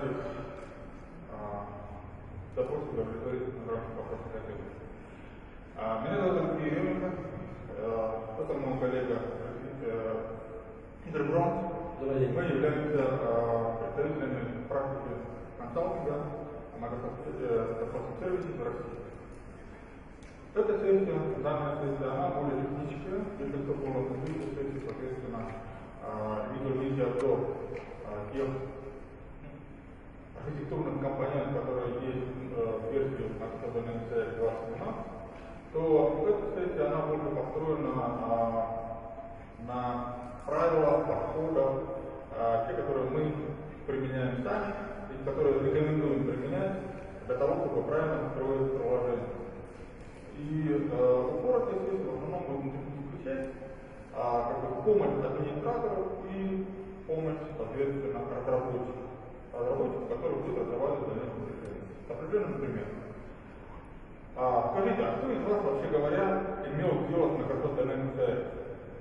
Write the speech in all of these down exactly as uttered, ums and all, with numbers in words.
этих а, запросов удовлетворить в рамках вопроса готовности. А, меня зовут Алексей Еременко, а, это мой коллега Питер Браун. Мы являемся а, представителями практики консалтинга Microsoft Services в России. Эта сессия, данная сессия, она более техническая, если кто был на предыдущей сессии, соответственно, видео видите обзор тех архитектурных компонентов, которые есть в версии Microsoft Dynamics двадцать двенадцать, то эта сессия, она больше построена на, на правилах, подходах, те, которые мы применяем сами, и которые рекомендуем применять для того, чтобы правильно строить приложение. И э, упор этой сессии в основном будет на техническую часть, а, как бы помощь администраторов и помощь, соответственно, разработчиков. Разработчиков, которые будут разрабатывать дальнейшие решения. Определенным примером. А, скажите, а кто из вас, вообще говоря, имел дело с Microsoft Dynamics эй эс?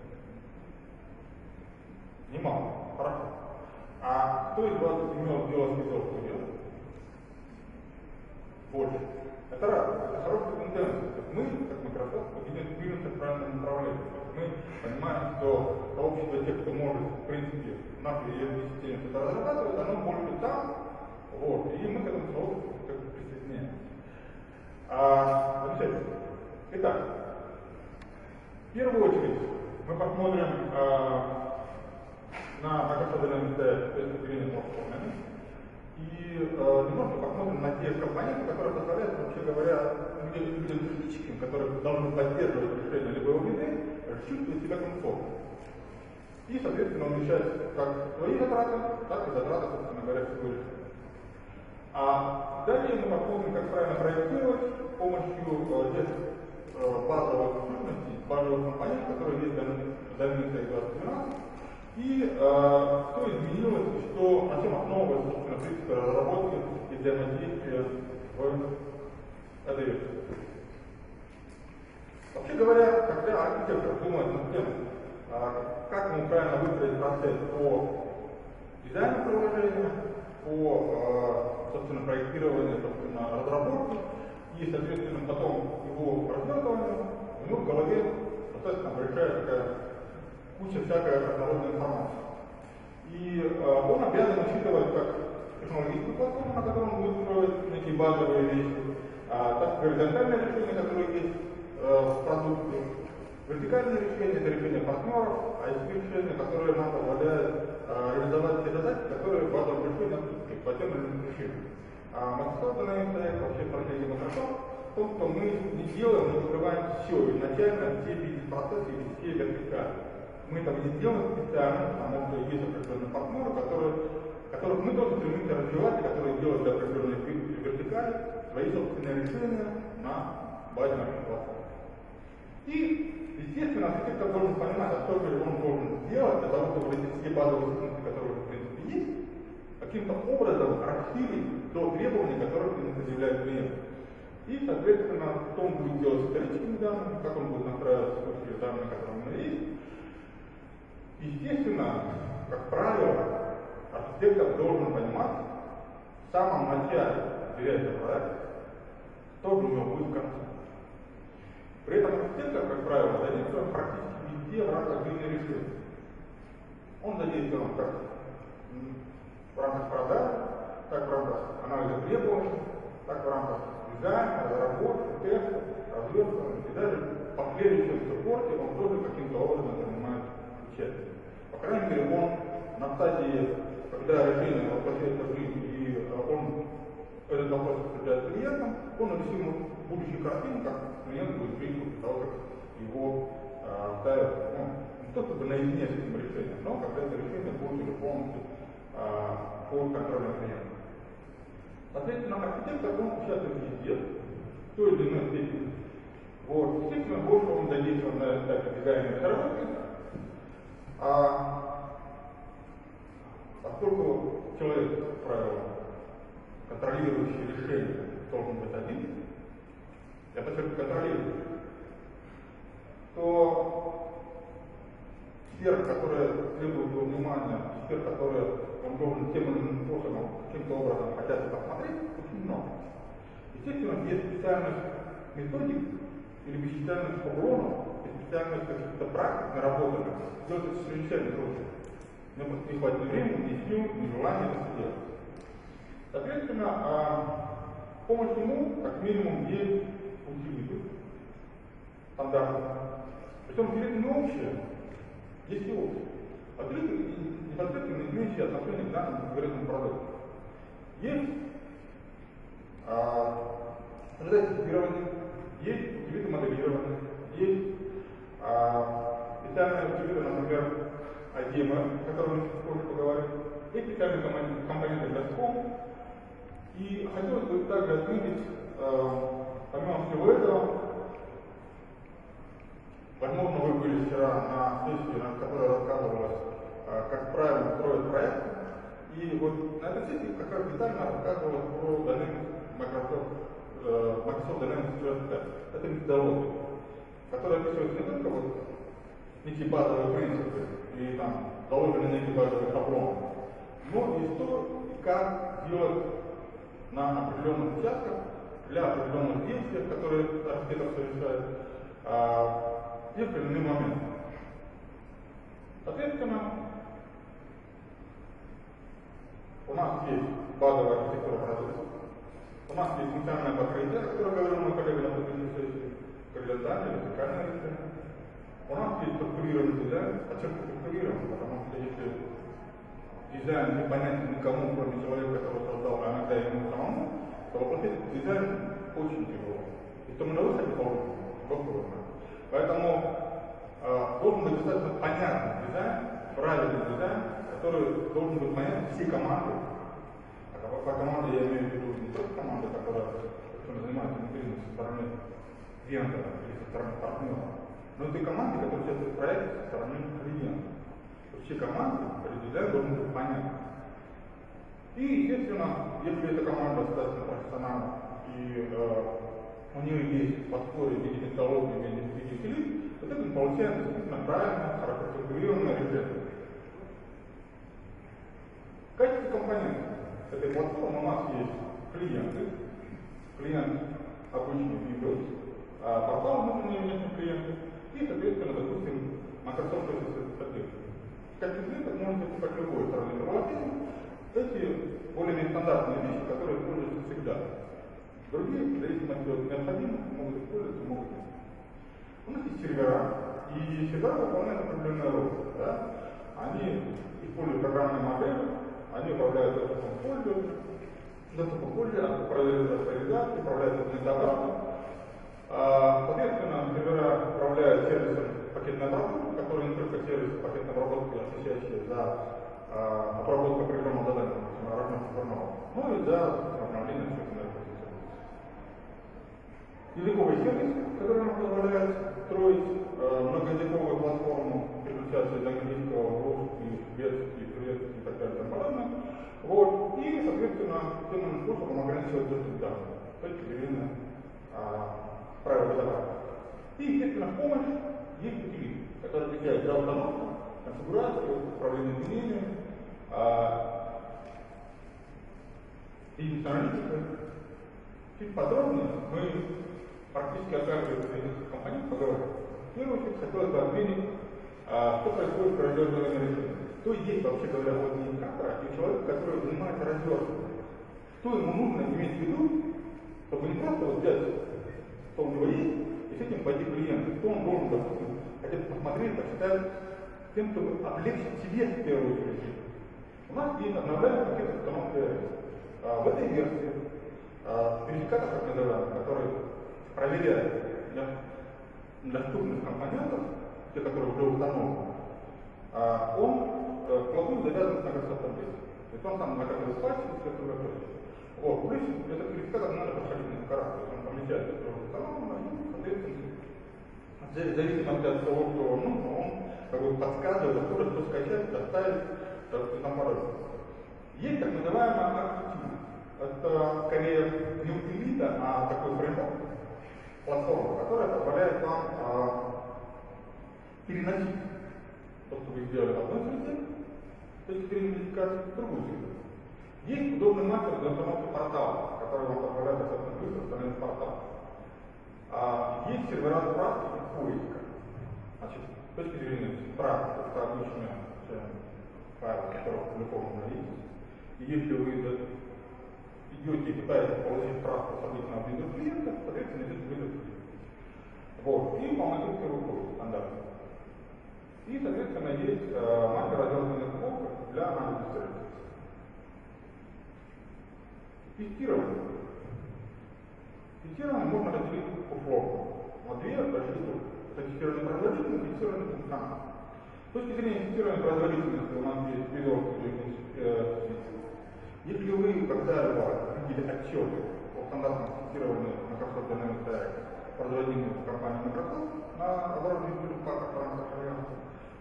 Немало. Хорошо. А кто из вас имел дело с Visual Studio? Больше. Это радость, это хорошая тенденция. То есть мы, как Microsoft, идем движемся в правильном направлении. То есть мы понимаем, что сообщество тех, кто может, в принципе, в нашей и эс би-системе что-то разрабатывать, оно больше там, вот, и мы к этому сообществу как бы присоединяемся. А, замечательно. Итак, в первую очередь мы посмотрим а, на Microsoft Dynamics эй эс с точки зрения платформы. И э, немножко посмотрим на те компоненты, которые составляют, вообще говоря, людям критическим, которые должны поддерживать решение либо виды, чувствовать себя комфортно. И, соответственно, уменьшать как свои затраты, так и затраты, собственно говоря, всего решения. А далее мы посмотрим, как правильно проектировать с помощью э, тех э, базовых сущностей, базовых компонентов, которые есть в Dynamics двадцать двенадцать. И э, что изменилось, что на чем основывается, собственно, принцип разработки и взаимодействия в этой версии. Вообще говоря, когда архитектор думает над тем, э, как ему правильно выстроить процесс по дизайну приложения, по, э, собственно, проектированию, собственно, разработки и, соответственно, потом его развертыванию, у него в голове достаточно большая такая куча всякой разнородной информации. И э, он обязан учитывать как технологическую платформу, на которой он будет строить некие базовые вещи, а, так и горизонтальные решения, которые есть э, в продукте. Вертикальные решения — это решения партнеров, а есть решения, которые нам позволяют э, реализовать те задачи, которые базовые решения отсутствуют по тем или иным причинам. А Microsoft Dynamics, вообще стратегия Microsoft, в том, что мы не делаем, мы закрываем все, изначально все бизнес-процессы и все вертикали. Мы это не делаем специально, потому что есть определенные партнеры, которые, которых мы тоже стремимся развивать, и которые делают для определенной вертикали свои собственные решения на базе нашей платформы. И, естественно, архитектор должен понимать, а что же он должен сделать для того, чтобы эти все базовые функции, которые в принципе есть, каким-то образом расширить до требований, которые предъявляет клиент. И, соответственно, что он будет делать с историческими данными, как он будет настраивать в случае данные, которые у него есть. Естественно, как правило, архитектор должен понимать в самом начале вероятного проекта, что у него будет в конце. При этом архитектор, как правило, задействован практически везде в рамках длинной решения. Он задействован как в рамках продаж, так в рамках анализа требований, так в рамках дизайна, разработки, теста, развертывания и даже в последующем суппорте он тоже каким-то образом принимает участие. По крайней мере, он на стадии, когда решение воплощается в жизнь и он этот вопрос обсуждает с клиентом, он нарисует ему будущую картину, как клиент будет жить после того, как его а, ставят, ну, не то чтобы наедине с этим решением, но когда это решение будет уже полностью а, под контролем клиента. Соответственно, архитектор, он участвует везде, в той или иной степени. Вот. Естественно, больше он задействован на этапе дизайна и разработки, а поскольку человек, как правило, контролирующий решение, должен быть один, я подчеркну, контролирующий, то сфер, которые требуют его внимания, сфер, которые он должен тем или иным способом, каким-то образом хотят посмотреть, очень много. Естественно, без специальных методик или без специальных шаблонов, без специальных каких-то практик наработанных, делать это чрезвычайно трудно. Мне просто не хватит ни времени, ни сил, ни желания это сделать. Соответственно, помощь ему, как минимум, есть утилиты стандартные. Причем утилиты не общие, есть и общие. Утилиты непосредственно имеющие отношение к данному конкретному продукту. Есть ожидать тестирования, есть утилиты моделирования, есть а, специальные утилиты, например, ай ди эм эл, о котором мы чуть позже поговорим, есть специальные компоненты для ском. И хотелось бы также отметить, э, помимо всего этого, возможно, вы были вчера на сессии, на которой рассказывалось, э, как правильно строить проект. И вот на этой сессии как раз детально рассказывалось про Dynamics Microsoft, э, Microsoft Dynamics Stress Test. Это методология, которая описывает не только вот некие базовые принципы и там заложены некие базовые шаблоны, но и что и как делать на определенных участках, для определенных действий, которые архитектор совершает, а, и в определенный момент. Соответственно, у нас есть базовая архитектура процесса, у нас есть функциональное покрытие, о котором говорил мой коллега на предыдущей сессии, горизонтальное, вертикальное решение. У нас есть структурированный дизайн. А чем структурированный? Потому что если дизайн непонятен никому, кроме человека, который создал, а иногда ему самому, то воплотить этот дизайн очень тяжело. И то мы на выходе получим, попробуем. Поэтому э, должен быть достаточно понятный дизайн, правильный дизайн, который должен быть понятен всей командой. А по команде я имею в виду не только команда, которая занимается внутренней со стороны вендора или со стороны партнера, но и той команде, которая участвует в проекте со стороны клиента. Все команды, дизайн должен быть понятен. И, естественно, если эта команда достаточно профессиональна и э, у нее есть подспорье в виде методологии, в виде утилит, то тогда мы получаем действительно правильное, хорошо структурированное решение. В качестве компонентов этой платформы у нас есть клиенты, клиент обычный Windows, а портал внутренние внешние клиенты и, соответственно, допустим, Microsoft Office. Как язык можно записать любой стороны приложения. Эти более-менее стандартные вещи, которые используются всегда. Другие, в зависимости от необходимости, могут использоваться, могут нет. У нас есть сервера, и сервера выполняют определенную роль. Да? Они используют программные модели, они управляют доступом к пользователю, доступом к пользователю, управляют авторизацией, управляют администратором. Соответственно, сервера управляют сервисом пакетной обработки, который не только сервис пакетной обработки, отвечающий за э, обработку определенного задания, разных форматов, но и за управление общественной процессом. Языковый сервис, который нам позволяет строить э, многоязыковую платформу, переключаться из английского в русский, шведский, турецкий и так далее и тому подобное. Вот. И, соответственно, тем иным способом ограничивать доступ к данным. То есть определенные правила безопасности. И, естественно, в помощь есть утилиты, которые отвечают за установку, конфигурацию, управление изменениями, а, бизнес-аналитикой. Чуть подробнее мы практически о каждой из этих компонентов поговорим. В первую очередь хотелось бы отметить, а, что происходит в разверстывании решения. Что есть, вообще говоря, от администратора и человека, который занимается разверстыванием. Что ему нужно иметь в виду, чтобы не просто вот взять, что у него есть, и с этим пойти клиенту, что он должен, допустим, хотя бы посмотреть, почитать, тем, чтобы облегчить себе в первую очередь. У нас есть обновляемый пакет установки а, в этой версии а, верификатор, так называемый, который проверяет для доступных компонентов, те, которые уже установлены, а, он вплотную завязан на Microsoft Office. То есть он сам накапливает пальцы и все остальное. Вот, плюс этот верификатор надо проходить несколько раз, то есть он помечает, что уже установлено, и, соответственно, в зависимости от того, что он нужно, он как бы подсказывает, откуда что скачать, доставить, и там подобное. Есть так называемая архитектура. Это скорее не утилита, а такой фреймворк, платформа, которая позволяет вам а, переносить то, что вы сделали в одной среде, с точки зрения модификации, в другую среду. Есть удобный мастер для установки портала, который вам позволяет достаточно быстро установить портал. А есть сервера справки и поиска. Значит, с точки зрения справки, это обычные файлы, которые опубликованы на Windows. И если вы идете и пытаетесь получить справку с обычного Windows клиента, соответственно, идете в Windows клиент. Вот. И помогите рукой стандартно. И, соответственно, есть э, мастер разделанных блоков для анализа сервиса. Тестирование. Тестирование можно разделить по формам. Вот две большие группы. Это тестирование производительности и тестирование функциональности. С точки зрения тестирования производительности у нас есть период. Если вы когда-либо видели отчеты о стандартном тестировании Microsoft Dynamics производительности компании Microsoft на оборудовании перепадок транспорта,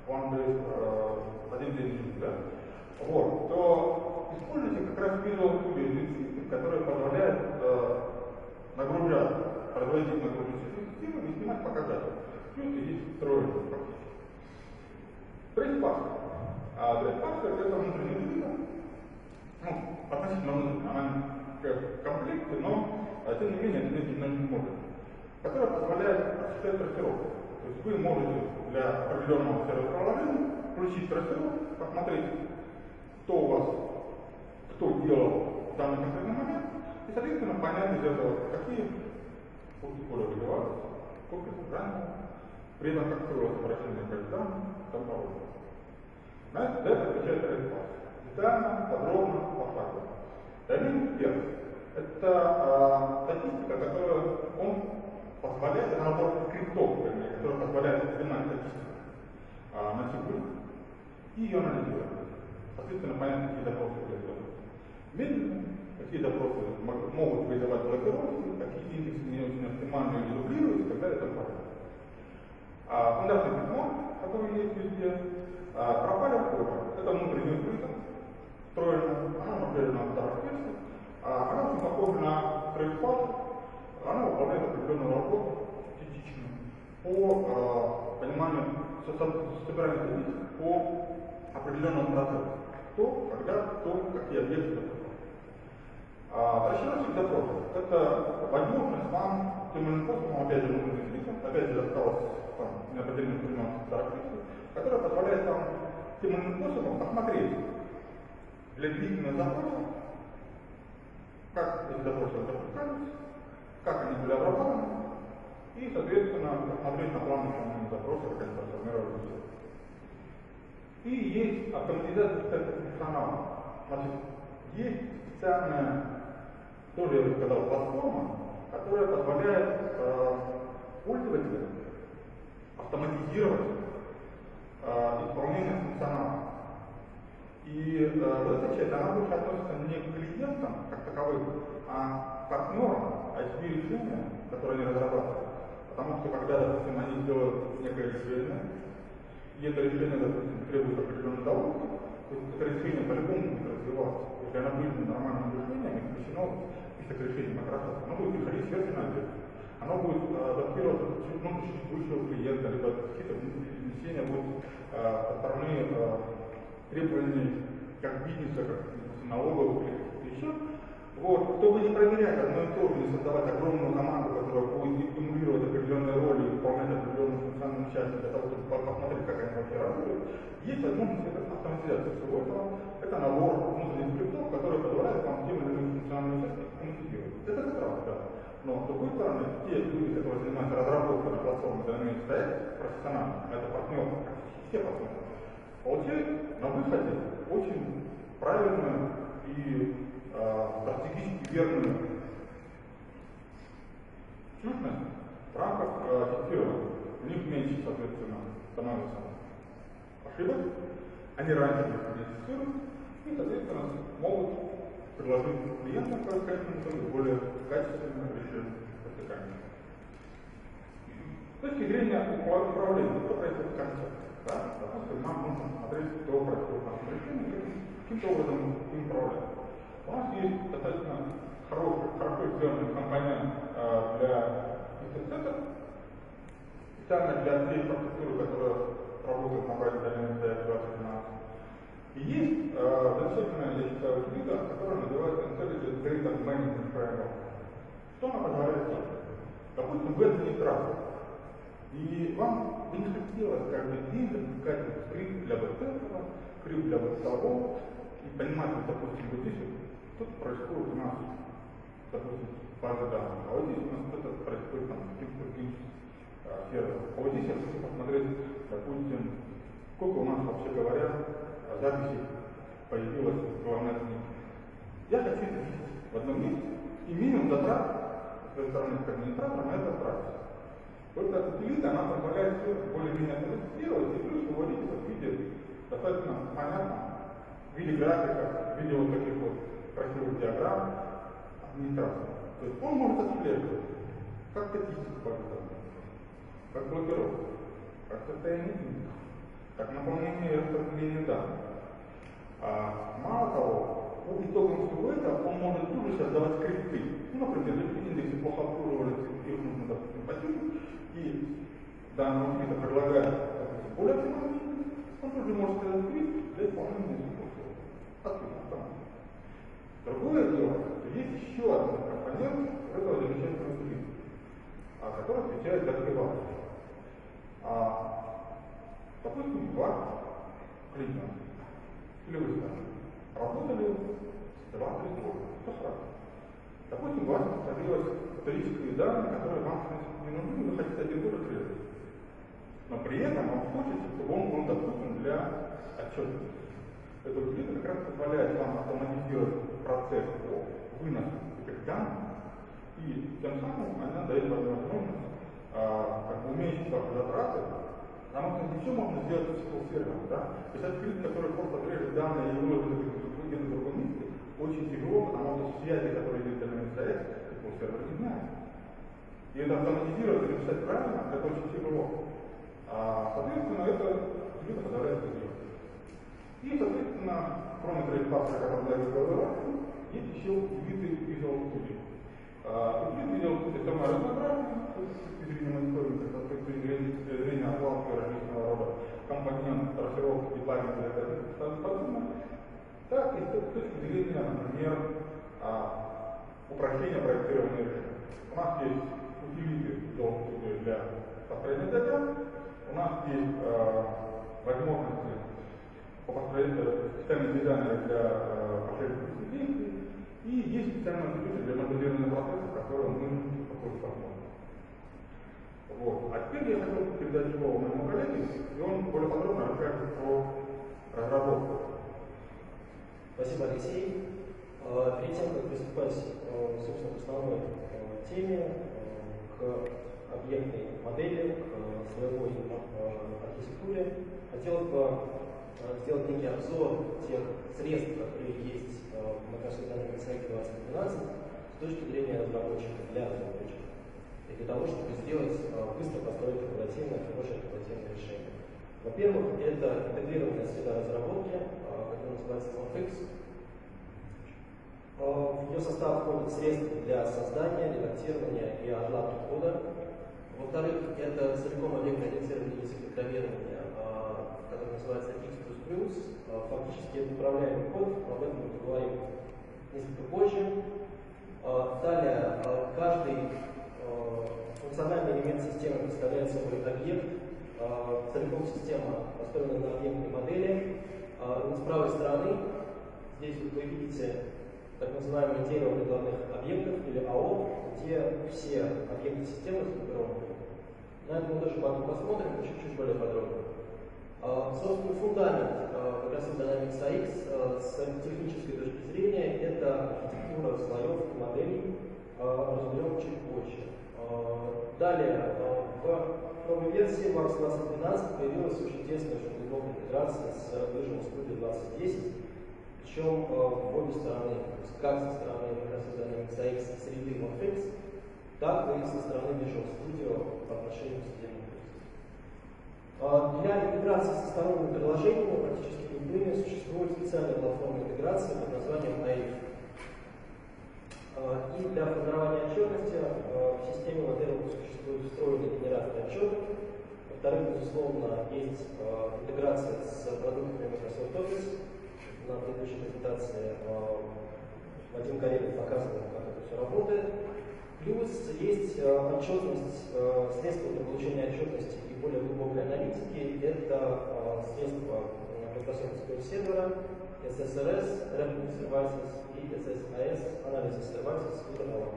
один день, да? Вот, то используйте как раз Visual Studio Intuitive, который позволяет э, нагружать, производить нагрузочные системы и снимать показатели. Все это есть встроено фактически. Трейд-парсер. А трейд-парсер это внутренний двигатель, ну, относительно внутренний, она в комплекте, но тем не менее это не может, который позволяет осуществлять трассировку. То есть вы можете для определенного сервис-приложения включить трассировку, посмотреть, кто у вас, кто делал в данный конкретный момент, и, соответственно, понять из этого, какие пункты поля выливаются, сколько собрания, при этом как строилось обращение к данным, там подобное. Знаете, для этого отвечает трейд-парс. Детально, подробно, по факту. Дальний первый. Это э, статистика, которую он позволяет, это набор скриптов, который позволяет запоминать статистику а, на типы и ее анализировать. Соответственно, понятно, какие запросы вызывают медленно, какие запросы могут вызывать блокировки, какие индексы не очень оптимально или дублируют и так далее и тому подобное. А, стандартное письмо, которое есть везде, а, пропали форма. Это внутренний скрыток, встроенная, она например, на старых версиях, а, она очень похожа на трейд-парсер. Она выполняет определенную работу частично по э, пониманию собирания статистики по определенному процессу. Кто, когда, кто, какие объекты. А, расширенность запросов. Это возможность вам тем или иным способом, опять же, нужный список, опять же, осталось там неопределенный пример старых списков, который позволяет вам тем или иным способом посмотреть для длительных запросов, как эти запросы запускались, как они были обработаны, и, соответственно, посмотреть на планы запроса, как они трансформировались. И есть автоматизация функционала. Значит, есть специальная, тоже я бы сказал, платформа, которая позволяет э, пользователям автоматизировать э, исполнение функционала. И э, в этой части она больше относится не к клиентам как таковым, а к партнерам ай эс пи-решения, которые они разрабатывают. Потому что когда, допустим, они сделают некое решение, и это решение, допустим, требует определенной доводки, то это решение по-любому будет развиваться. Если оно будет нормальным решением, и включено в список решений Microsoft, оно будет приходить сверху на ответ. Оно будет э, адаптироваться к существующего клиента, либо какие-то внесения будут э, со стороны э, требований как бизнеса, как налоговых или каких-то еще. Вот, чтобы не проверять одно и то же, не создавать огромную команду, которая будет стимулировать определенные роли и выполнять определенную функциональную часть для того, чтобы посмотреть, как они вообще работают, есть возможность автоматизации всего этого. Это набор внутренних скриптов, который позволяет вам тем или иным функциональную часть автоматизировать. Это страх, да. Но с другой стороны, те люди, которые занимаются разработкой на платформе Dynamics эй икс профессионально, это партнеры, практически все партнеры, получают на выходе очень правильную и стратегически верную сущность в рамках э, тестирования. У них меньше, соответственно, становится ошибок, они раньше не тестируют и, соответственно, могут предложить клиентам качественные, более качественные решения вертикальные. С точки зрения управления, что происходит в конце? Да? Допустим, нам нужно смотреть, что происходит в нашем решении, каким-то образом им управлять. У нас есть достаточно хороший, хорошо сделанный компонент э, для интерсетов, специально для всей инфраструктуры, которая работает на базе Dynamics ди экс двадцать двенадцать. И есть э, замечательная, я считаю, книга, которая называется Intelligent Data Management Framework. Что она позволяет делать? Допустим, вы администратор, и вам бы не хотелось каждый день запускать скрипт для вот этого, скрипт для вот того, и понимать, вот, допустим, вот здесь вот что-то происходит у нас, допустим, база данных, а вот здесь у нас что-то происходит там с каким-то другим сервером. А вот здесь я хочу посмотреть, допустим, сколько у нас, вообще говоря, записей появилось в главной книге. Я хочу это видеть в одном месте, и минимум затрат с своей стороны как администратора на это тратить. Вот эта утилита, она позволяет все более-менее автоматизировать, и плюс выводить это в виде достаточно понятно, в виде графика, в виде вот таких вот красивых диаграмм администрации. То есть он может отслеживать, как статистика поведения, как блокировка, как состояние денег, как наполнение и распределение данных. А мало того, по итогам всего этого он может тут же создавать скрипты. Ну, например, если индексы плохо обслуживались, их нужно, допустим, потюнить, и данного вида предлагает, допустим, более оптимальный индекс, он тут же может сказать скрипт для исполнения этих условий. Откуда там? Другое дело, что есть еще один компонент этого замечательного скрипта, который отвечает за активацию. А, допустим, два клиента или вы сами работали два-три года. Что сразу? Допустим, у вас появились исторические данные, которые вам не нужны, вы хотите один год отслеживать. Но при этом вам хочется, чтобы он был доступен для отчетности. Эта утилита как раз позволяет вам автоматизировать процесс по выносу этих данных, и тем самым она дает вам возможность а, как бы уменьшить ваши затраты. Потому что не все можно сделать с сиквел сервером, да? То есть открыть, который просто отрежет данные и выложит их где-то в другом месте, очень тяжело, потому что связи, которые есть в Dynamics ди экс, сиквел сервер не знает. И это автоматизировать и написать правильно, это очень тяжело. А, соответственно, это утилита позволяет это делать. И, соответственно, кроме трейдпарсера, который дает говорю, есть еще виды Visual Studio. Утилиты Visual Studio самое разнообразное, с точки зрения мониторинга, с точки зрения оплаты различного рода компонент, трассировки, дебагинга, так и с точки зрения, например, упрощения проектирования решений. У нас есть утилиты Visual Studio для построения диаграмм, у нас есть возможности по построению специальных дизайнеров для последующих действий, и есть специальные институты для моделирования процессов, которые мы такой посмотрим. Вот. А теперь я хотел передать слово моему коллеге, и он более подробно расскажет про разработку. Спасибо, Алексей. Перед тем, как приступать, собственно, к основной теме, к объектной модели, к слоевой архитектуре, хотел бы сделать некий обзор тех средств, которые есть в Microsoft Dynamics ди экс двадцать двенадцать с точки зрения разработчика, для разработчика. И для того, чтобы сделать быстро построить корпоративное, хорошее корпоративное решение. Во-первых, это интегрированная среда разработки, которая называется OnFix. В ее состав входят средства для создания, редактирования и отладки кода. Во-вторых, это целиком объектно-ориентированный язык программирования, который называется икс плюс плюс. Фактически это управляемый код, об этом мы поговорим несколько позже. Далее, каждый функциональный элемент системы представляет собой объект. Целиком система построена на объектной модели. С правой стороны, здесь вы видите так называемое дерево прикладных объектов, или АО, где все объекты системы сгруппированы. На это мы тоже потом посмотрим, чуть-чуть более подробно. Собственно, фундамент Microsoft Dynamics ди экс с технической точки зрения — это архитектура слоев и моделей, разберем чуть позже. Далее, в новой версии Max двадцать двенадцать появилась очень тесная, очень глубокая интеграция с Visual Studio двадцать десять, причем в обе стороны, как со стороны Microsoft Dynamics ди экс среды OnFix, так и со стороны Visual Studio по отношению к среде. Для интеграции со сторонними приложениями, практически любыми, существует специальная платформа интеграции под названием эй ай эф. И для формирования отчетности в системе, во-первых, существует встроенный генератор отчетов, Во-вторых, безусловно, есть э, интеграция с продуктами Microsoft Office. На предыдущей презентации э, Вадим Карелин показывал, как это все работает. Плюс есть э, отчетность, э, средства для получения отчетности и более глубокой аналитики. Это э, средства Microsoft эс кью эль сервера, эс эс эр эс, Reference Services и эс эс эй эс, Analysis Services и так далее.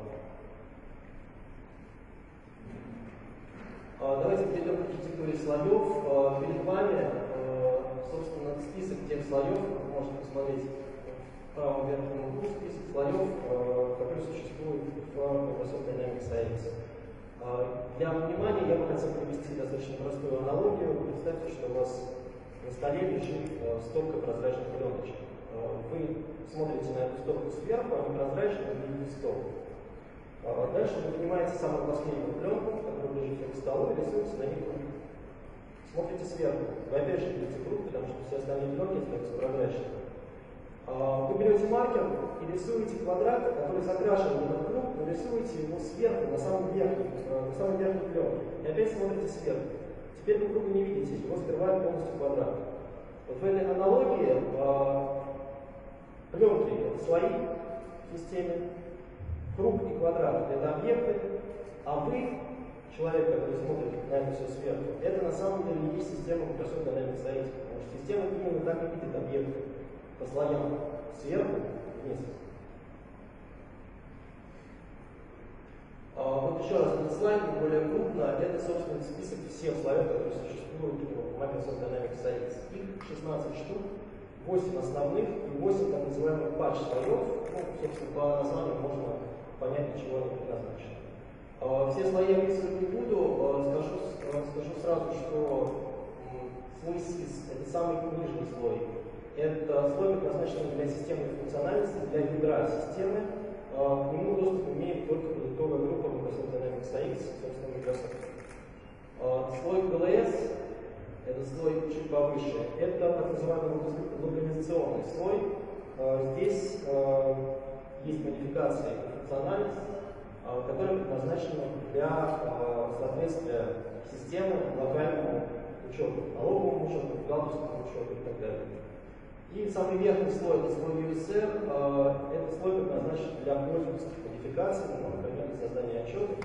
Давайте перейдем к архитектуре слоев. Перед вами, собственно, список тех слоев, вы можете посмотреть в правом верхнем углу, список слоев, которые существуют в Microsoft Dynamics эй икс. Для внимания я бы хотел привести достаточно простую аналогию. Представьте, что у вас на столе лежит стопка прозрачных пленочек. Вы смотрите на эту стопку сверху, а непрозрачно видите стопку. Дальше вы поднимаете самую последнюю пленку, которая лежит к столу, и рисуете на ней круг. Смотрите сверху. Вы опять же видите круг, потому что все остальные пленки остаются прозрачными. Вы берете маркер и рисуете квадрат, который закрашен в этот круг, но рисуете его сверху, на самом верхнем, на самом верхнем пленке. И опять смотрите сверху. Теперь вы круга не видите, его скрывает полностью квадрат. Вот в этой аналогии пленки — это слои в системе, круг и квадрат — это объекты, а вы, человек, который смотрит на это все сверху, это на самом деле не есть система Microsoft Dynamics эй икс, потому что система именно так и видит объекты по слоям сверху вниз. А, вот еще раз, этот слайд более крупно, это, собственно, список всех слоев, которые существуют в Microsoft Dynamics эй икс. Их шестнадцать штук, восемь основных и восемь так называемых патч слоев. Ну, собственно, по названию можно понять, для чего они предназначены. Все слои я описывать не буду, скажу, скажу сразу, что слой сис — это самый нижний слой. Это слой, предназначенный для системной функциональности, для ядра системы. К нему доступ имеет только продуктовая группа Microsoft Dynamics эй икс, собственно, Microsoft. Слой эл эс — это слой чуть повыше. Это так называемый локализационный слой. Здесь есть модификация и функциональность, которая предназначена для соответствия системы локальному учету, налоговому учету, бухгалтерскому учету и так далее. И самый верхний слой — это слой ю эс эр. Этот слой предназначен для пользовательских модификаций, например, для создания отчетов.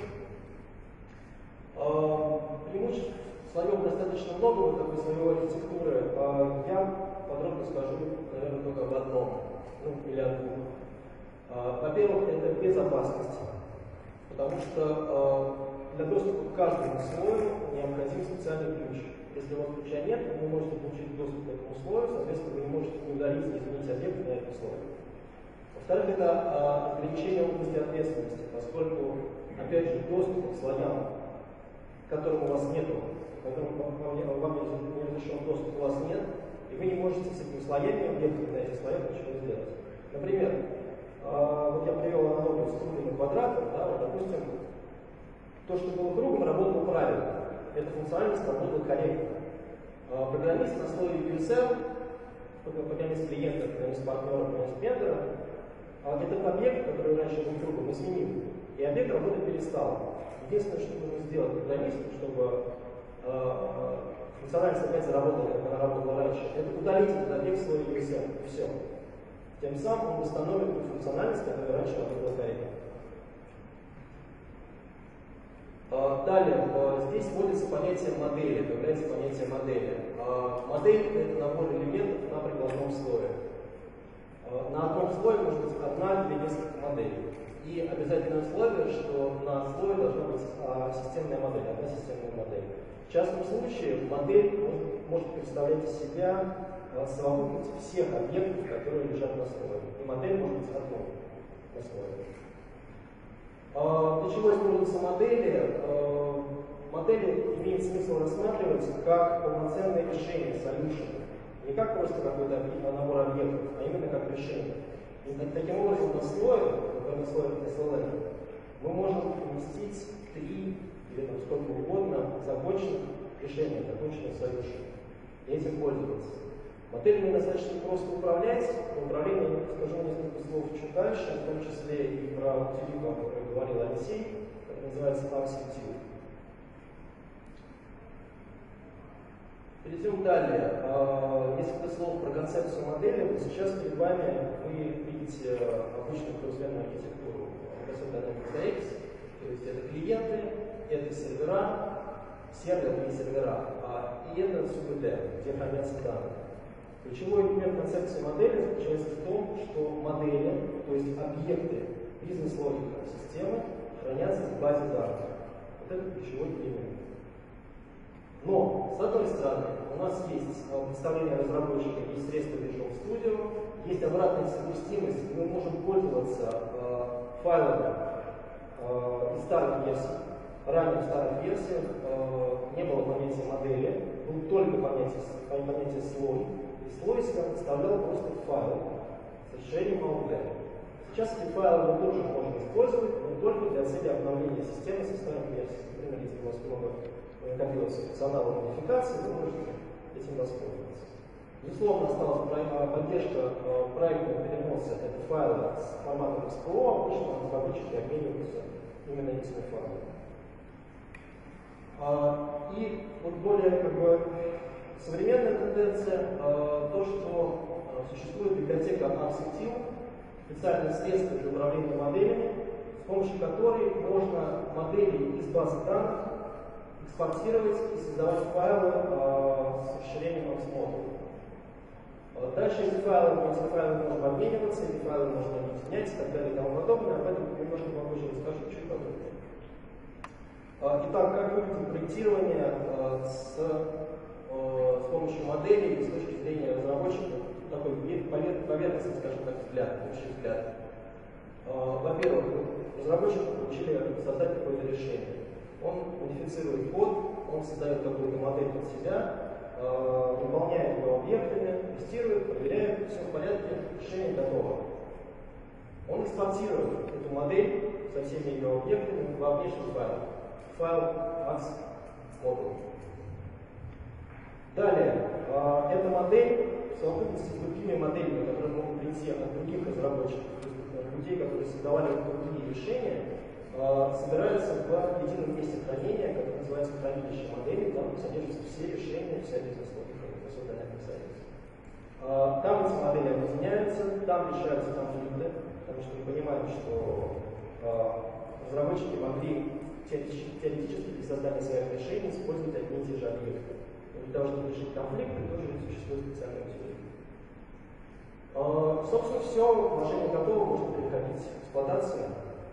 Преимуществ слоев достаточно много вот такой слоевой архитектуры. Я подробно скажу, наверное, только об одном, ну, или о двух. Во-первых, это безопасность, потому что для доступа к каждому слою необходим специальный ключ. Если у вас ключа нет, вы не можете получить доступ к этому слою, соответственно, вы не можете не удалить, не изменить объект на этом слое. Во-вторых, это ограничение области ответственности, поскольку, опять же, доступ к слоям, к которым у вас нет, к которым вам не разрешен доступ, у вас нет, и вы не можете с этими слоями, объектами на этих слоях ничего сделать. Например, вот я привел аналогию с кругом и квадратом, да, вот, допустим, то, что было кругом, работало правильно. Эта функциональность работала корректно. Программист на слое ю эс эр, программист клиента, программист партнера, программист вендора, этот объект, который раньше был кругом, изменил, и объект работать перестал. Единственное, что нужно сделать программисту, чтобы функциональность опять заработала, как она работала раньше, это удалить этот объект в слое ю эс эр, и все. Тем самым он восстановит ту функциональность, которая раньше работала корректно. Далее, здесь вводится понятие модели, появляется понятие модели. Модель — это набор элементов на прикладном слое. На одном слое может быть одна или несколько моделей. И обязательное условие, что на слое должна быть системная модель, одна системная модель. В частном случае модель может, может представлять из себя совокупность всех объектов, которые лежат на слое. И модель может быть одной на слое. Для чего используются модели? Модели имеет смысл рассматривать как полноценное решение, solution. Не как просто какой-то набор объектов, а именно как решение. И таким образом на слое, например, на слое эс эл эн, мы можем уместить три или там сколько угодно законченных решений, законченных solution. И этим пользоваться. Моделями достаточно просто управлять. Про управление я скажу несколько слов чуть дальше, в том числе и про утилиту, о которой говорил Алексей, который называется ArcStyle. Перейдем далее. Несколько слов про концепцию модели. Сейчас перед вами вы видите обычную двухзвенную архитектуру Microsoft Dynamics эй икс. То есть это клиенты, это сервера, сервер и сервера, а, и это СУБД, где хранятся данные. Ключевой элемент концепции модели заключается в том, что модели, то есть объекты бизнес-логика системы, хранятся в базе данных. Вот это ключевой элемент. Но, с одной стороны, у нас есть представление разработчика, есть средства Visual Studio, есть обратная совместимость, мы можем пользоваться э, файлами э, из старых версий. Ранее в старых версиях э, не было понятия модели, было только понятие, понятие слой, и слой себя представлял просто файл с расширением Outline. Сейчас эти файлы мы тоже можем использовать, но только для цели обновления системы со старых версий. Например, если у вас много накопилось функционала модификации, вы можете этим воспользоваться. Безусловно, осталась поддержка проектного переноса этого файла с форматом экс пи о, обычно разработчики обмениваются именно этими файлами. И вот более как бы, современная тенденция, то, что существует библиотека Arctic, специальное средство для управления моделями, с помощью которой можно модели из базы данных экспортировать и создавать файлы э, с расширением Xmodule. Дальше эти файлы, эти файлы можно обмениваться, эти файлы можно объединять и так далее и тому подобное. Об этом немножко попозже расскажу, чуть подробнее. Итак, как выглядит проектирование э, с, э, с помощью моделей с точки зрения разработчика, такой поверхностный, скажем так, взгляд, общий взгляд. Э, Во-первых, разработчики получили создать какое-то решение. Он модифицирует код, он создает какую-то модель под себя, э, выполняет его объектами, тестирует, проверяет, все в порядке, решение готово. Он экспортирует эту модель со всеми ее объектами во внешний файл. Файл Xmodule. Далее, э, эта модель в совокупности с другими моделями, которые могут прийти от других разработчиков, людей, которые создавали другие решения, собираются в едином месте хранения, которое называется хранилище моделей, там содержатся все решения, вся бизнес-логика Microsoft Dynamics эй икс. Там эти модели объединяются, там решаются конфликты, потому что мы понимаем, что разработчики могли теоретически для создания своих решений использовать одни и те же объекты. Но для того, чтобы решить конфликты, тоже существует специальная теория. Собственно, все, вложение готово, можно переходить к эксплуатации.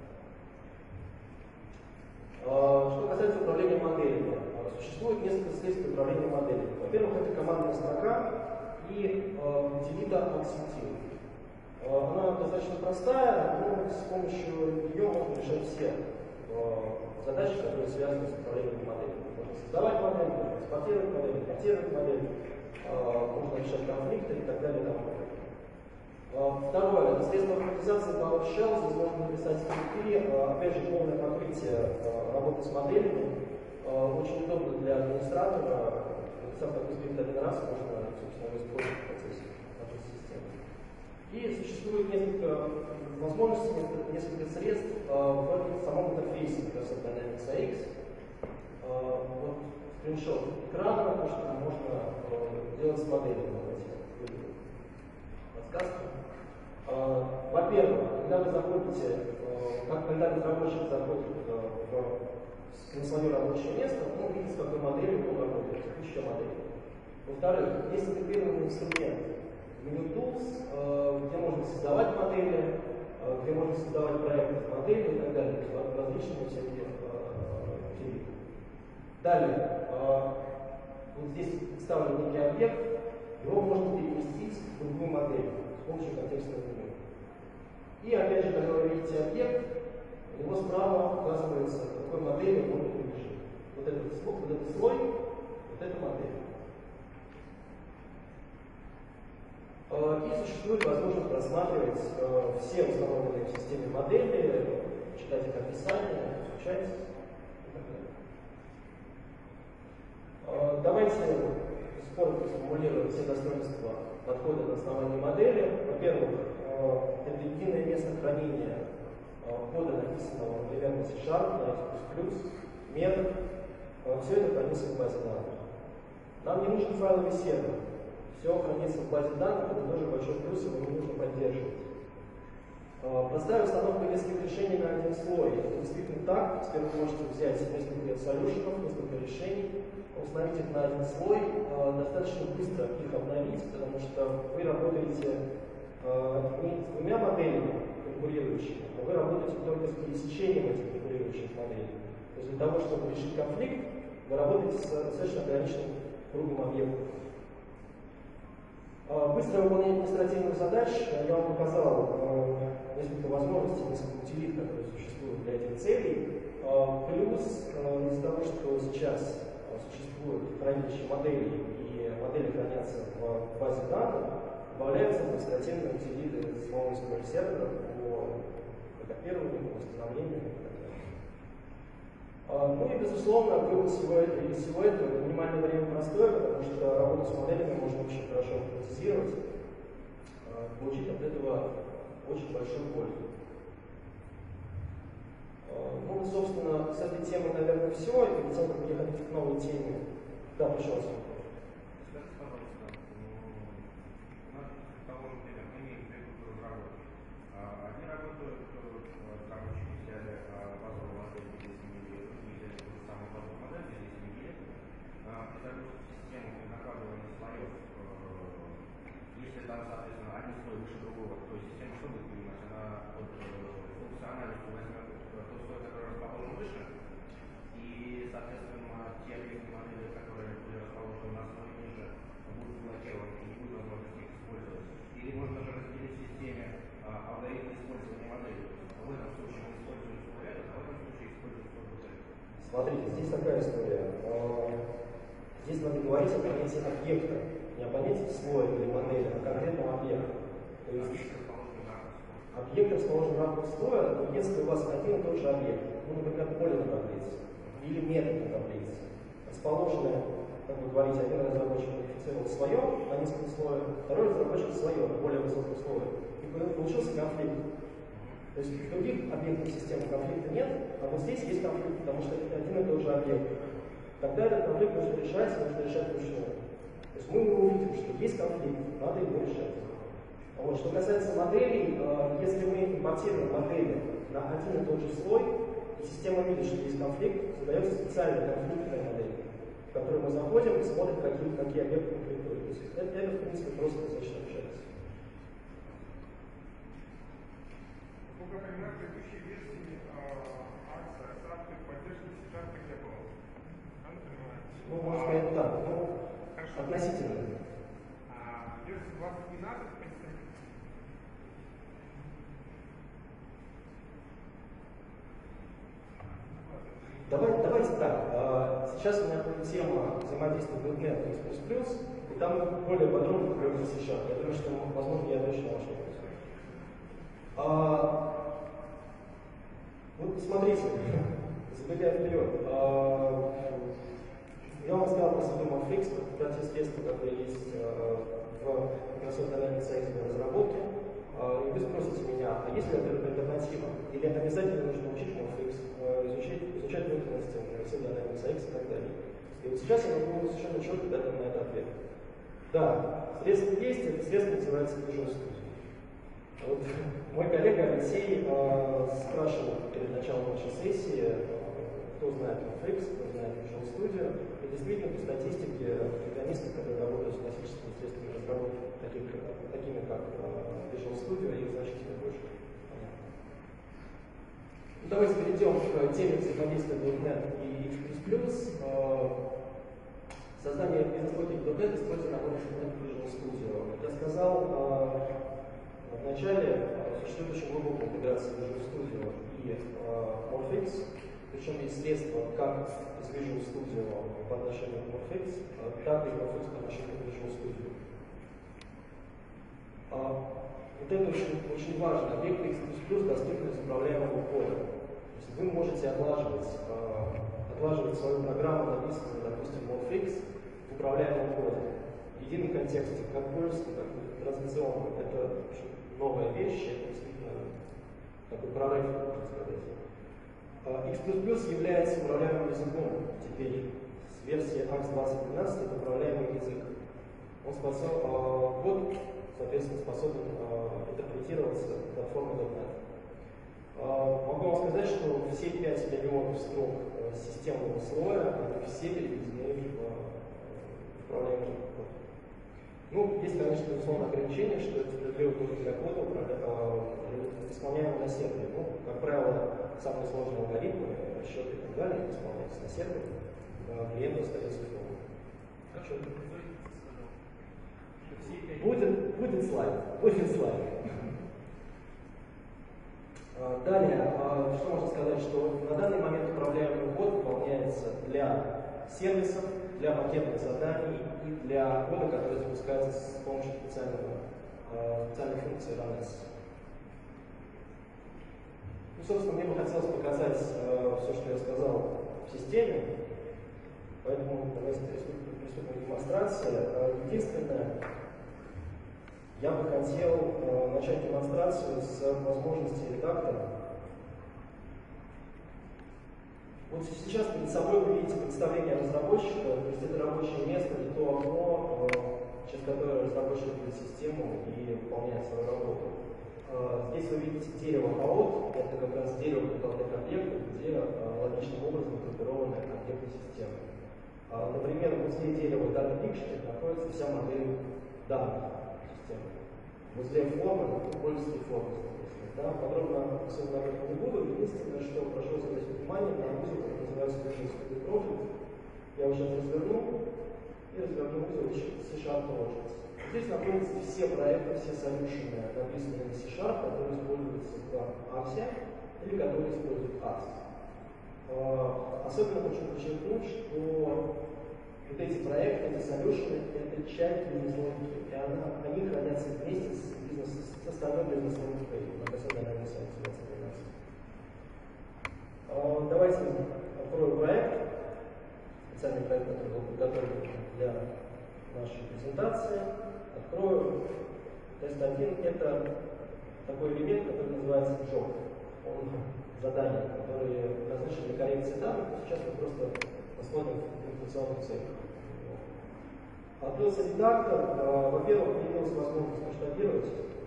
Что касается управления моделями, существует несколько средств управления моделями. Во-первых, это командная строка и утилита Axictive. Она достаточно простая, но с помощью ее можно решать все задачи, которые связаны с управлением моделями. Можно создавать модель, можно экспортировать модель, импортировать модель, можно решать конфликты и так далее. Второе, это средство автоматизации PowerShell. Здесь можно написать скрипты. Опять же, полное покрытие работы с моделями. Очень удобно для администратора. Написав такой скрипт один раз, можно, собственно, его использовать в процессе нашей системы. И существует несколько возможностей, несколько средств в самом интерфейсе Microsoft Dynamics эй икс. Вот скриншот экрана, то, что можно делать с моделью. Подсказка. Во-первых, когда вы заходите, как когда разработчик заходит на свое рабочее место, он видит, с какой моделью он работает, текущая модель. Во-вторых, есть интегрированный инструмент Menu Tools, где можно создавать модели, где можно создавать проекты модели и так далее, то есть различные всякие утилиты. Далее, вот здесь представлен некий объект, его можно переместить в другую модель с помощью контекстного меню. И опять же, когда вы видите объект, у него справа указывается, в какой модели он принадлежит. Вот этот слой, вот этот слой, вот эта модель. И существует возможность просматривать все установленные в системе модели, читать их описание, изучать и так далее. Давайте коротко сформулируем все достоинства подхода на основании модели. Во-первых, это единое место хранения кода, написанного, например, на C Sharp, на X++, метод. Все это хранится в базе данных. Нам не нужен файловый сервер. Все хранится в базе данных, это тоже большой плюс, его не нужно поддерживать. Простая установка нескольких решений на один слой. Это действительно так. Теперь вы можете взять несколько солюшенов, несколько решений, установить их на один слой, достаточно быстро их обновить, потому что вы работаете не с двумя моделями конкурирующими, но вы работаете только с пересечением этих конкурирующих моделей. То есть для того, чтобы решить конфликт, вы работаете с достаточно ограниченным кругом объектов. Быстрое выполнение административных задач. Я вам показал э, несколько возможностей, несколько утилит, которые существуют для этих целей. Э, плюс э, из-за того, что сейчас э, существуют хранилища моделей и модели хранятся в базе данных, добавляются административные утилиты самого эс ку эль сервера по копированию, по восстановлению. Ну и, безусловно, вывод всего этого из всего этого это минимальное время простое, потому что работу с моделями можно очень хорошо автоматизировать, получить от этого очень большую пользу. Ну, собственно, с этой темой, наверное, все. И перед тем, как переходить к новой теме. Да, пожалуйста. Скажите, пожалуйста, у нас того же пример, мы имеем две группы разработки. Одни работают, там очень взяли базовую модель, здесь не взяли ту же самую базовую модель, здесь не есть. При загрузке в систему при накладывании слоев, если там, соответственно, один слой выше другого, то система что будет понимать? Она под функциональностью возьмет тот слой, который расположен выше, и, соответственно, те объекты модели, которые были расположены на слое ниже, будут заблокированы и не будет возможности их использовать. Или можно даже разделить в системе алгоритмы использования модели. В этом случае мы используем слой этот, а в этом случае используем слой вот этот. Смотрите, здесь такая история. Здесь надо говорить о понятии объекта, не о понятии слоя или модели, а конкретного объекта. То есть объект расположен в рамках слоя, но если у вас один и тот же объект, ну, например, поле на таблице или метод на таблице, расположены, как вы говорите, один разработчик модифицировал свое на несколько слоев, второй разработчик свое на более высоком слое. И получился конфликт. То есть в других объектах системы конфликта нет, а вот здесь есть конфликт, потому что это один и тот же объект. Тогда этот конфликт нужно решать, нужно решать вручную. То есть мы увидим, что есть конфликт, надо его решать. Вот. Что касается моделей, если мы импортируем модели на один и тот же слой, и система видит, что есть конфликт, создается специальная конфликтная модель, в которую мы заходим и смотрим, какие, какие объекты конфликтуют. То есть это, это, в принципе, просто достаточно решается. Как я понимаю, в предыдущей версии акция САП поддержки сейчас не было. Ну, можно сказать так, ну, относительно. А версия двадцать двенадцать Давай, давайте так. Сейчас у меня будет тема взаимодействия .дот нет и X++, и там мы более подробно поговорим сейчас. Я думаю, что, возможно, я отвечу на ваши вопросы. А, вот смотрите, забегая вперед. А, я вам рассказал про Sublimofix, про те средства, которые есть в Microsoft Dynamics икс для разработки. И вы спросите меня, а есть ли альтернатива? Или обязательно нужно учить Morphix, изучать, изучать внутренности Microsoft Dynamics икс и так далее? И вот сейчас я могу совершенно четко дать вам на это ответ. Да, средства есть, это средство называется Visual Studio. Вот мой коллега Алексей э, спрашивал перед началом нашей сессии, э, кто знает Morphix, кто знает Visual Studio. И действительно, по статистике, программисты, которые работают с классическими средствами разработки, таких, такими как э, Visual Studio, их значительно больше. Ну, давайте перейдем к теме взаимодействия .дот нет и X++. Создание бизнес-логики .дот нет используя набор инструментов Visual Studio. Как я сказал в начале, существует очень глубокая интеграция Visual Studio и Morphix. Причем есть средства как из Visual Studio по отношению к Morphix, так и Morphix по отношению к Visual Studio. Вот это очень, очень важно. Объект X++ доступен из управляемого кода. То есть вы можете отлаживать, отлаживать свою программу, написанную, допустим, Morphix, в управляемом коде. Единый контекст, как польский, так и транзакционный. Это новая вещь, это действительно такой прорыв, можно сказать. X++ является управляемым языком теперь с с версии акс двадцать двенадцать это управляемый язык. Он способ, э, код, соответственно, способен э, интерпретироваться платформой .дот нет. Э, могу вам сказать, что все пять миллионов строк э, системного слоя, они все переведены в э, управляемый код. Ну, есть, конечно, безусловно, ограничение, что это справедливо только для кода, э, исполняемого на сервере. Ну, как правило, самые сложные алгоритмы, расчеты и так далее исполняются на сервере, для этого остается условно. Как что это производитель сказал? Что все пять... Будет, будет слайд, будет слайд. Далее, что можно сказать, что на данный момент управляемый код выполняется для сервисов, для пакетных заданий и для кода, который запускается с помощью специального, специальной функции ран эс. Ну, собственно, мне бы хотелось показать все, что я сказал в системе, поэтому давайте приступим к демонстрации. Единственное, я бы хотел э, начать демонстрацию с возможности редактора. Вот сейчас перед собой вы видите представление разработчика, то есть это рабочее место, не то окно, э, через которое разработчик видит систему и выполняет свою работу. Э, здесь вы видите дерево хаот, это как раз дерево потолка объекта, где э, логичным образом группированы объекты системы. Э, например, возле дерева Data Picture находится вся модель данных. Возле формы, ну, пользовательские формы, соответственно. Да, подробно особенно об этом не буду. Единственное, что прошу обратить внимание на узел, который называется Visual Project. Я его сейчас разверну и разверну узел C-Sharp Projects. Здесь находятся все проекты, все солюшены, написанные на C-Sharp, которые используются в аксе или которые используют ас. Особенно хочу подчеркнуть, что вот эти проекты, эти солюшены, это часть бизнес-логики, и она, они хранятся вместе с, бизнес, с остальной бизнес-логикой на национальном сайте двадцать двенадцать. А, давайте открою проект, специальный проект, который был подготовлен для нашей презентации. Открою тест один, это такой элемент, который называется job. Он задания, которые назначены для коррекции данных, сейчас мы просто посмотрим информационных целях. Открылся редактор. Э, во-первых, появилась возможность масштабировать.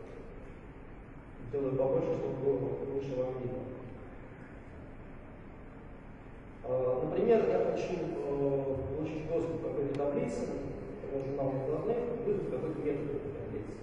Делаю побольше, чтобы было лучше вам видно. Э, например, я хочу э, получить доступ к какой-то таблице, например, журнал данных, вызвать какой-то метод этой таблицы.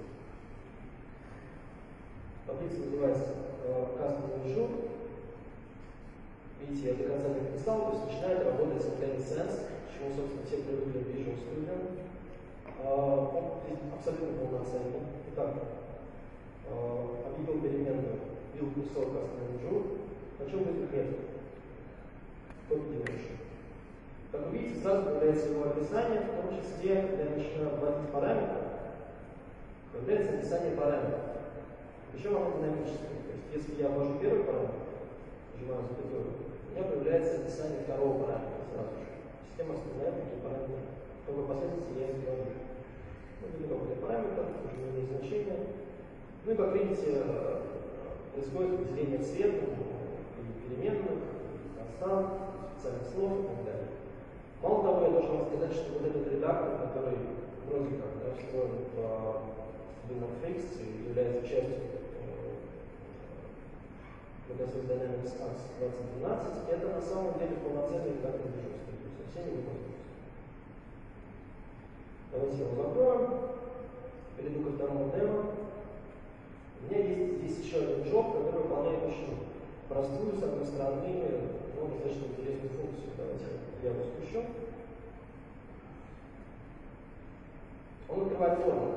Таблица называется э, Custom Visual. Видите, я до конца не написал, то есть начинает работать с Intent Sense, к чему, собственно, все привыкли в Visual Studio. Uh, он здесь абсолютно полноценный. Итак, uh, объявил переменную build кусок Custom Visual. Хочу вызвать метод. Copy Dimension. Как вы видите, сразу появляется его описание, в том числе, когда я начинаю вводить параметры, появляется описание параметров. Причем оно динамическое. То есть, если я ввожу первый параметр, нажимаю запятую, у меня появляется описание второго параметра сразу же. Система оставляет такие параметры, в какой последовательности я их ввожу. Ну, это какой-то параметр, уже не имеет значения. Ну и как видите, происходит выделение цвета и переменных, и констант, и специальных слов и так далее. Мало того, я должен вам сказать, что вот этот редактор, который вроде как да, встроен в WinFX и является частью Microsoft Dynamics акс двадцать двенадцать, это на самом деле полноценный редактор Visual Studio, со всеми его возможностями. Давайте его закроем. Перейду ко второму демо. У меня есть здесь еще один job, который выполняет очень простую, с одной стороны, но достаточно интересную функцию. Давайте я его спущу. Он открывает форму.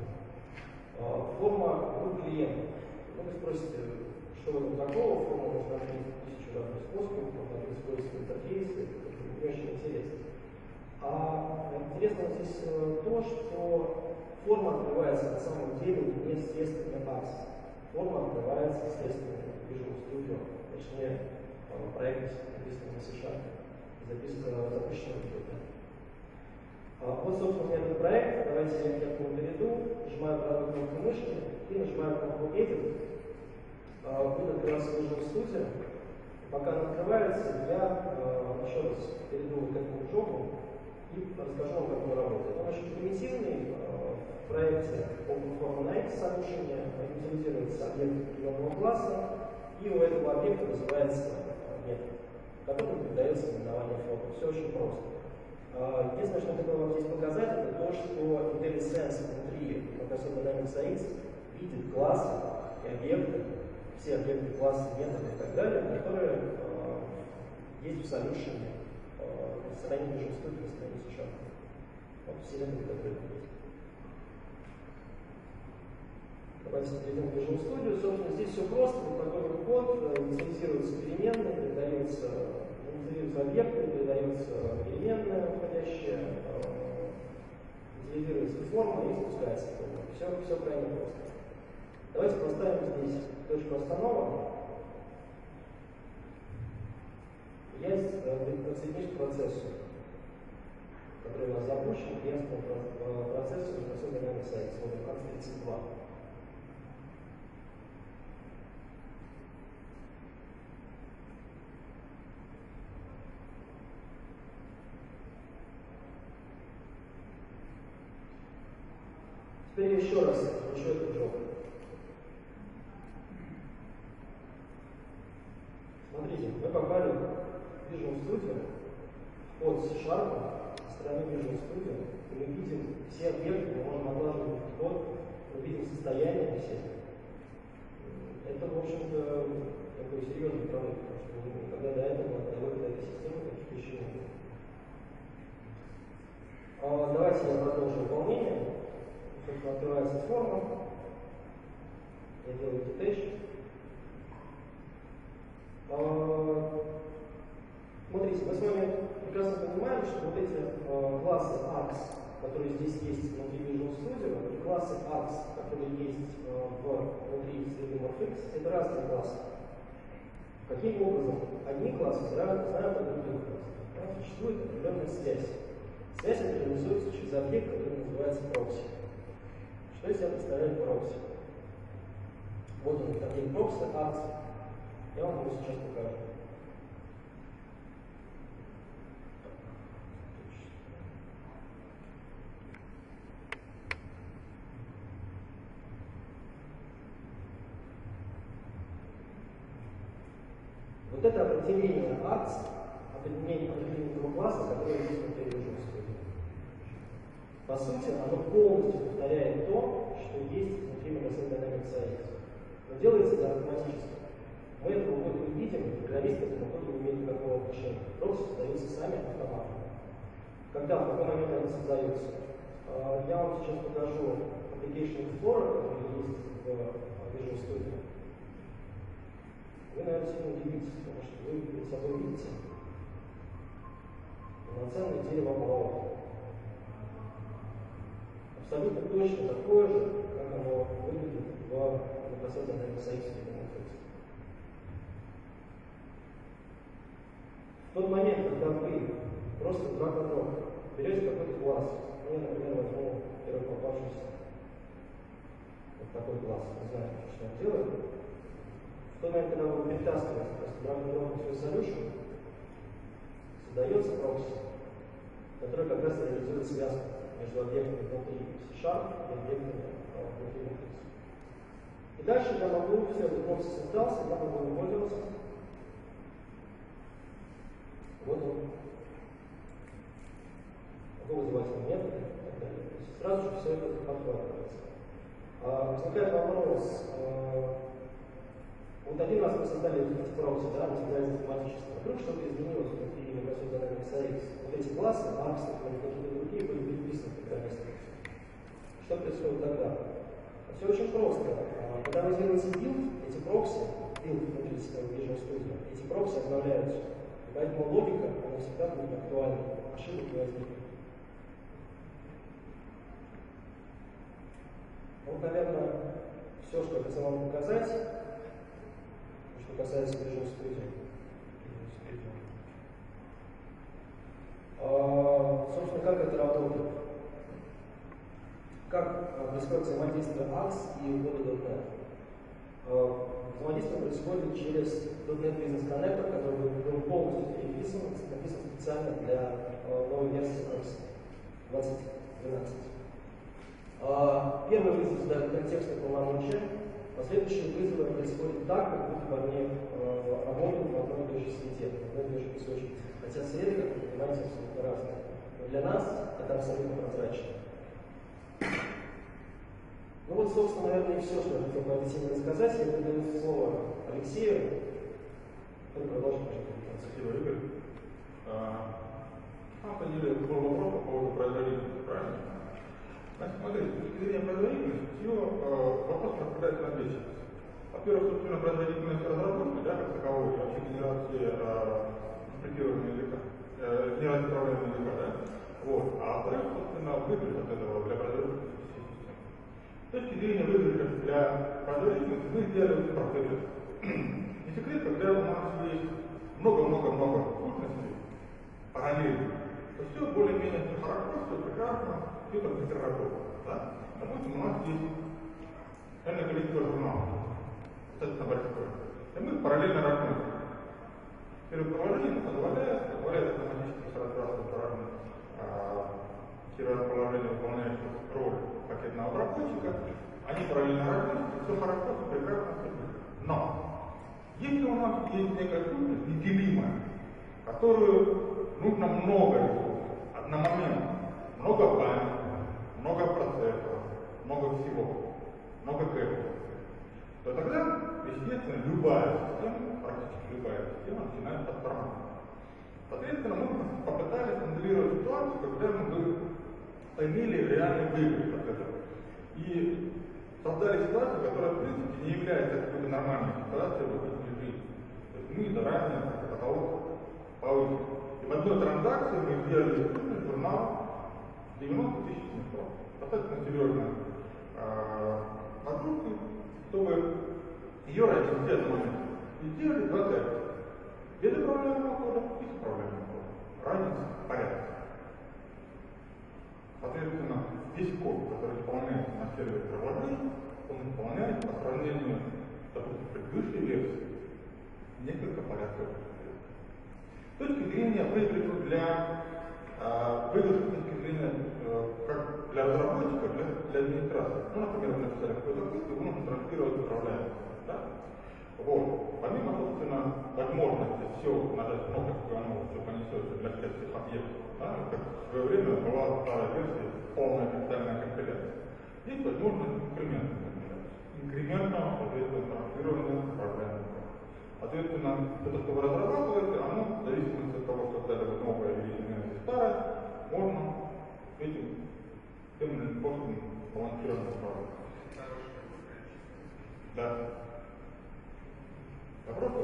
Форма группы клиентов. Вы спросите, что в этом такого? Форма может открыть тысячу разных способов, можно использовать интерфейсы, это не очень интересно. А интересно здесь то, что форма открывается на самом деле не средствами акс. Форма открывается средствами Visual Studio, точнее, проект написан на C-Sharp, запущен в Java. Вот, собственно, у меня этот проект. Давайте я к нему перейду, нажимаю правую кнопку мышки и нажимаю кнопку Edit. Будет открываться Visual Studio. пока она открывается, я э, еще раз перейду к этому джобу и расскажу вам, как он работает. Он очень примитивный. Э, в проекте OpenForm на X solution инициализируется объект определенного класса, и у этого объекта вызывается метод, который передается именование формы. Все очень просто. Единственное, что я хотел вам здесь показать, это то, что IntelliSense внутри Microsoft Dynamics эй икс видит классы и объекты, все объекты, классы, методы и так далее, которые э, есть в solution э, на стороне Visual Studio, на стороне C#. Вот все методы, которые там есть. Давайте перейдем к Visual Studio. Собственно, здесь все просто. Вот такой вот код. Инициализируются переменные, передаются, инициализируются объекты, передаются переменные входящие, инициализируется форма и спускается форма. Все, все крайне просто. Давайте поставим здесь точку остановок. Я подсоединюсь к процессу, который у нас запущен, клиентскому процессу Microsoft Dynamics эй икс, вот икс тридцать два. Теперь еще раз запущу этот джоб. Смотрите, мы попали в Visual Studio, вход C# со стороны Visual Studio, и мы видим все объекты, мы можем отлаживать код, мы видим состояние всех. Это, в общем-то, такой серьезный прорыв, потому что никогда до этого, до выхода этой системы, таких еще не было. А, давайте я продолжу выполнение. Собственно, открывается форма. Я делаю detach. А, смотрите, мы с вами прекрасно понимаем, что вот эти а, классы args, которые здесь есть внутри Visual Studio, и классы args, которые есть а, внутри среды MorphX, это разные классы. Каким образом одни классы знают о других классах? Существует определенная связь. Связь эта реализуется через объект, который называется прокси. Что из себя представляет прокси? Вот он, объект прокси, арgs. Я вам его сейчас покажу. Вот это определение args, определение определенного класса, которое есть внутри Visual Studio. По сути, оно полностью повторяет то, что есть внутри Microsoft Dynamics эй икс. Но делается это автоматически. Мы этого кода не видим, программисты к этому коду не имеют никакого отношения. Прокси создаются сами автоматом. Когда, в какой момент они создаются? Я вам сейчас покажу Application Explorer, который есть в Visual Studio. Вы, наверное, сильно удивитесь, потому что вы перед собой видите полноценное дерево оборот. Абсолютно точно такое же, как оно выглядит в Microsoft Dynamics эй икс. В тот момент, когда вы просто два кодов берете какой-то класс, ну, я, например, возьму первый попавшийся вот такой класс, не знаю, что он делает. В тот момент, когда вы перетаскиваете просто драг-н-дроп свой solution, создается прокси, который как раз реализует связку между объектами внутри C# и объектами внутри MorphX. И дальше я могу, все, этот прокси создался, я могу им пользоваться. Вот он. Могу вызывать методы и так далее. То есть сразу же все это подхватывается. А, возникает вопрос. А, вот один раз мы создали эти прокси, да, мы создали автоматически. Вдруг что-то изменилось внутри Microsoft Dynamics эй икс. Вот эти классы, args, или какие-то другие, были переписаны программистами. Что происходит тогда? Все очень просто. А, когда базируется билд, эти прокси, билд внутри Visual Studio, эти прокси обновляются. Поэтому логика, она всегда будет актуальна, ошибок не возникнет. Вот, наверное, все, что я хотел вам показать, что касается Visual Studio. А, собственно, как это работает? Как происходит взаимодействие арgs и кода точка нет? Взаимодействие происходит через .дот нет Business Connector, который был полностью переписан, написан специально для новой версии двадцать двенадцать. Первый вызов задает контекстные полномочия, последующие вызовы происходят так, как будто бы они работают в одной и той же среде, в одной и той же кусочке. Хотя среды, как вы понимаете, абсолютно разные. Но для нас это абсолютно прозрачно. Ну вот, собственно, наверное, и все, что я хотел по этой теме рассказать. Я передаю слово Алексею, который продолжит нашу презентацию. Спасибо, Игорь. А, на самом деле, был вопрос по поводу производительности, правильно? Значит, смотрите, с точки зрения производительности, ее э, вопрос распределяется на две части. Во-первых, собственно, производительность разработки, да, как таковой, вообще генерации э, интерпретирования языка, э, генерации управления языка, да? Вот. А во-вторых, собственно, выигрыш от этого для производительности системы. С точки зрения выигрыша для производительности мы сделали вот процесс. Не секрет, когда у нас есть много-много-много сущностей параллельно, то все более-менее все хорошо, все прекрасно, все там быстро работает. Да? Допустим, у нас есть энное количество журналов, достаточно большое, и мы параллельно работаем. Первое положение позволяет, позволяет автоматически разбрасывать разные сервер-положения, выполняющие роль пакетного обработчика, они параллельно работают, все хорошо, все прекрасно, все прекрасно. Но если у нас есть некая сущность неделимая, которую нужно много ресурсов, одномоментно, много памяти, много процессоров, много всего, много кэшев, то тогда, естественно, любая система, практически любая система начинает подтормаживать. Соответственно, мы попытались моделировать ситуацию, когда мы бы имели реальный выигрыш от этого. И создали ситуацию, которая, в принципе, не является какой-то нормальной ситуацией в обычной жизни. То есть мы заранее потолок повысили. И в одной транзакции мы сделали журнал девяносто тысяч семьсот. Достаточно серьезная нагрузка, чтобы ее родить в этот момент. И сделали два теста. Без управляемого кода и с управляемым кодом. Разница в порядке. Соответственно, весь код, который исполняется на сервере приложения, он исполняется по сравнению с, допустим, предыдущей версией несколько порядков. С точки зрения выигрыша для э, выигрыша с точки зрения э, как для разработчиков, для, для администрации. Ну, например, вы написали какой-то код, его нужно транслировать в управляемый. Да? Вот. Помимо, собственно, возможности все нажать кнопочку, и оно все понесется для всех этих объектов, да, как в свое время была старая версия, полная официальная компиляция. Есть возможность инкрементной компиляции. Инкрементного, соответственно, транслирования управляемого. Соответственно, это, что вы разрабатываете, оно, в зависимости от того, когда это новое или изменение старое, можно этим тем или иным способом балансированно управлять. Да. Вопрос?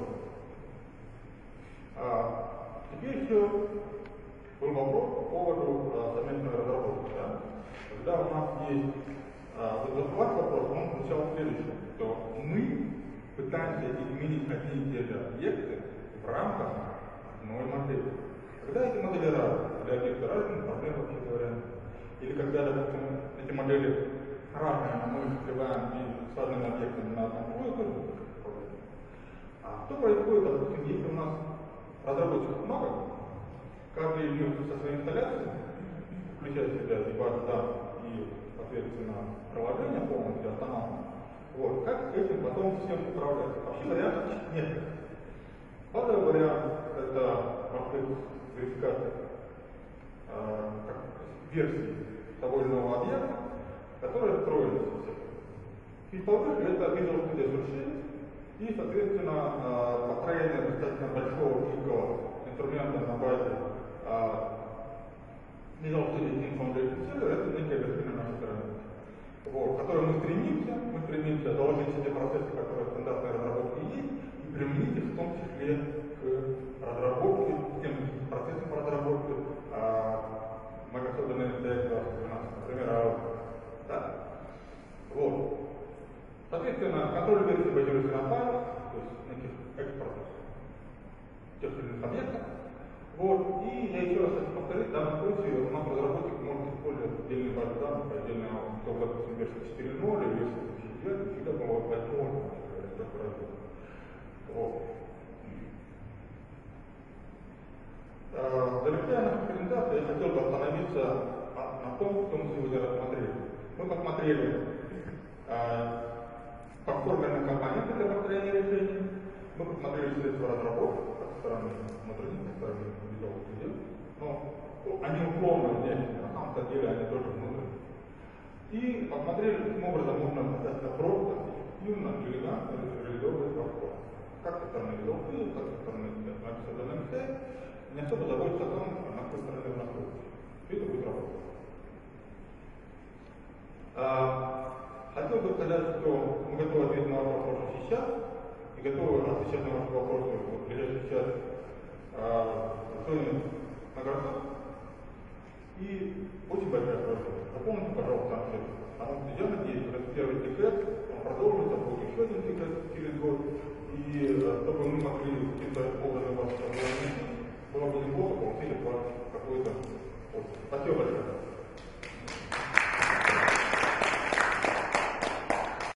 А, теперь еще был вопрос по поводу а, совместной разработки. Да? Когда у нас есть а, вот ваш вопрос, он звучал следующее, что мы пытаемся изменить одни и те же объекты в рамках одной модели. Когда эти модели разные, когда объекты разные, проблем вообще говоря. Или когда, допустим, эти модели разные, но мы сливаем и с разными объектами на одном поле, тоже проблема. А что происходит, допустим, если у нас разработчиков много, каждый из них со своей инсталляцией, включая в себя и базу данных, и, соответственно, приложение полностью автономно. Вот. Как этим потом всем управлять? Вообще вариантов нет. Базовый вариант – это, может быть, верификация э, версии того или иного объекта, которая строится в системе. Чуть повыше – это Visual Studio Source и, соответственно, э, построение достаточно большого гибкого инструмента на базе э, Visual Studio Team Foundation Server – это некая вершина нашей страны. Вот, к которой мы стремимся, мы стремимся заложить все те процессы, которые в стандартной разработке есть, и применить их в том числе к разработке, к тем процессам по разработке а, Microsoft Dynamics двадцать двенадцать, например, аудио. Да? Вот. Соответственно, контроль версии базируется на файлах, то есть неких экспортов тех или иных объектов. Вот. И я еще раз хочу повторить, в данном случае у нас разработчик может использовать отдельные базы данных, отдельно, допустим, версия четыре ноль или версия две тысячи девять, всегда было возможно года. Вот. Завершая нашу презентацию, я хотел бы остановиться на том, что мы сегодня рассмотрели. Мы посмотрели подформенные компоненты для построения решений, мы посмотрели средства разработки со стороны внутренних, со стороны битовых средств, но они условно взяты, на самом деле они тоже внутренние. И посмотрели, каким образом можно достаточно просто, эффективно, элегантно реализовывать подход. Как со стороны битовых средств, как со стороны написанного сайта, не особо заботиться о том, на какой стороне вы находитесь. Все это будет работать. Хотел бы сказать, что мы готовы ответить на ваши вопросы сейчас, и готовы отвечать на ваши вопросы в ближайший час Соня Нагородцов. И очень большая просьба, запомните, пожалуйста, анкету. Потому что я надеюсь, что этот первый тикет, он продолжится, будет еще один тикет через год, и чтобы мы могли каким-то образом вас объяснить, было бы неплохо получить от вас какой-то опыт. Спасибо большое.